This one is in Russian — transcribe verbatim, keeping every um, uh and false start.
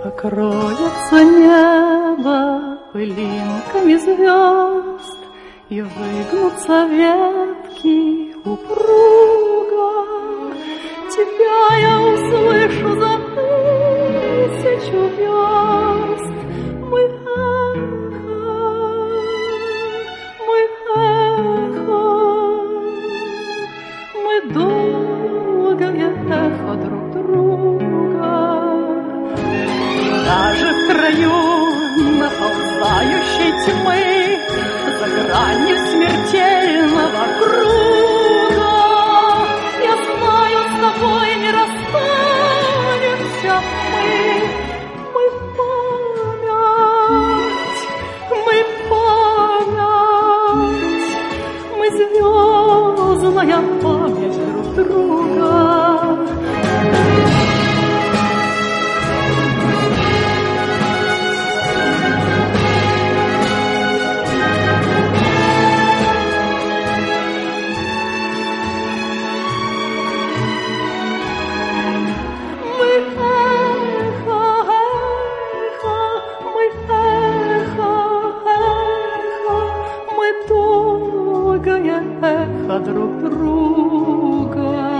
Покроется небо пылинками звезд, и выгнутся ветки упруго. Тебя я услышу за тысячу верст, мой эхо, мой эхо, мы долгое эхо друг друга. Даже в краю наползающей тьмы, за гранью смертельного круга, я знаю, с тобой не расстанемся мы. Мы память, мы память, мы звездная память друг друга. Эхо друг друга.